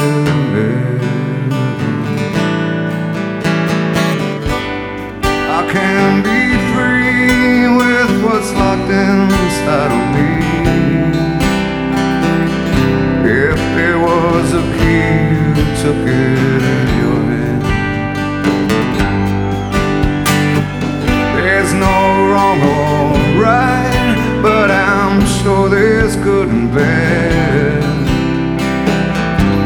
I can be free with what's locked inside of me. If there was a key, you took it in your hand. There's no wrong or right, but I'm sure there's good and bad.